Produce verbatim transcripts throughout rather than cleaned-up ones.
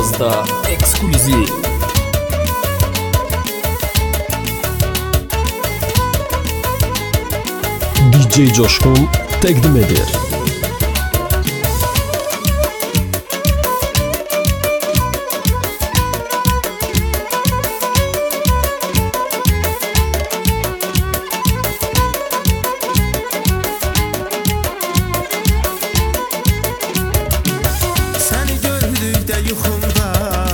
ovozda ekskluziv دی جی Coşkun təqdim edir. Səni gördükdə yuxumda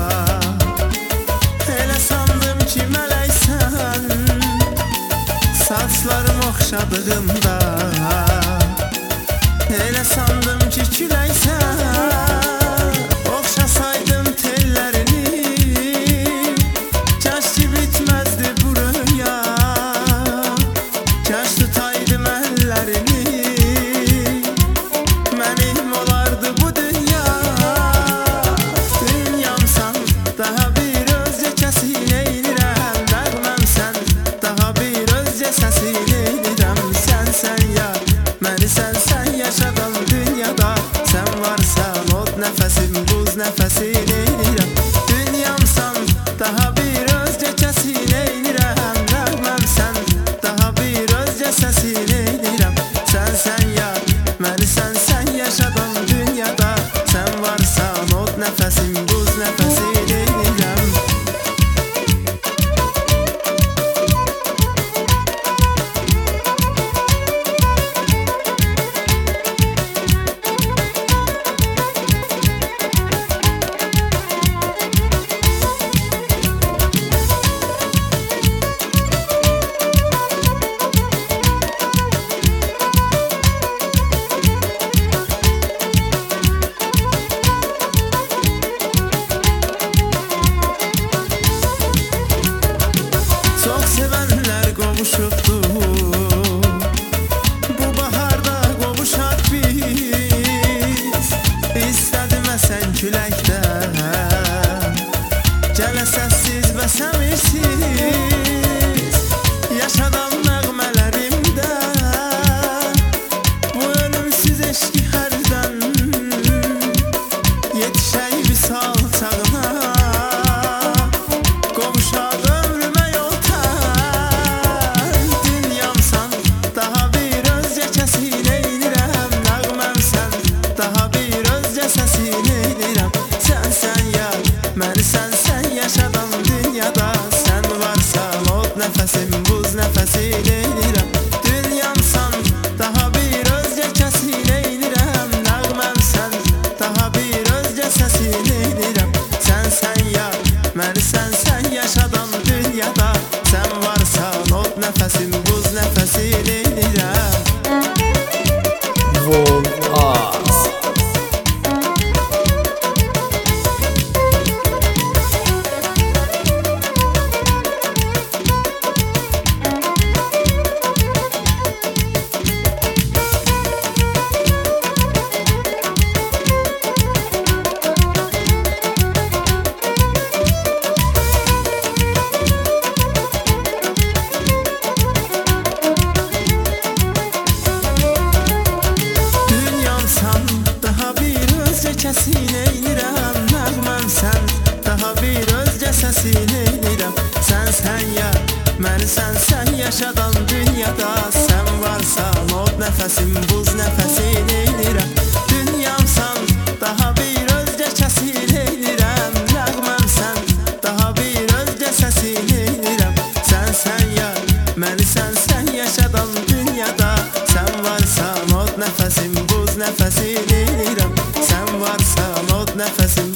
elə sandım ki mələksən, saçlarım oxşadığımda elə sandım ki küləksən, oxşasaydım tellərini, kaş ki bitməzdi bu röya, kaş tutaydım əllərini, mənim olardı bu dünya. Dünyamsan daha bir özgəcəsin eynirəm, nəğməmsən daha bir özgəsəsin eynirəm. Sən sən ya, məni sən sən yaşadan dünyada, sən varsan od nəfəsim, buz nəfəsin eynirəm. Dünyamsan daha bir özgəcəsin eynirəm, nəğməmsən daha bir özgəsəsin eynirəm. Sən sən ya, məni sən sən yaşadan dünyada, sən varsan od nəfəsim, buz nəfəsin eynirəm. Çox sevənlər qovuşubdu, bu baharda qovuşaq biz. İstədim əsən küləkdən, gələ səssiz və səmirsiz, yaşadan nəğmələrimdə bu ölümsüz eşki hərdən yetişək visal çağına, qovuşaq ömrümə yol tər. Dünyamsan daha bir özgəcəsin eynirəm, nəğməmsən daha bir özgəsəsin eynirəm. Sən sən ya, məni sən sən yaşadan dünyada, sən varsan od nəfəsim, buz nəfəsin eynirəm. Dünyamsan daha bir özgəcəsin eynirəm, nəğməmsən daha bir özgəsəsin eynirəm. Sən sən ya, məni sən sən yaşadan dünyada, sən varsan od nəfəsim, buz nəfəsin eynirəm. Von Az. Dünyamsan daha bir özgəcəsin eynirəm, nəğməmsən daha bir özgəsəsin eynirəm. Sən sən ya, məni sən sən yaşadan dünyada, sən varsan od nəfəsim, buz nəfəsin eynirəm. Dünyamsan daha bir özgəcəsin eynirəm, nəğməmsən daha bir özgəsəsin eynirəm. Sən sən ya, məni sən sən yaşadan dünyada, sən varsan od nəfəsim, buz nəfəsin eynirəm. Sən varsan od nəfəsim,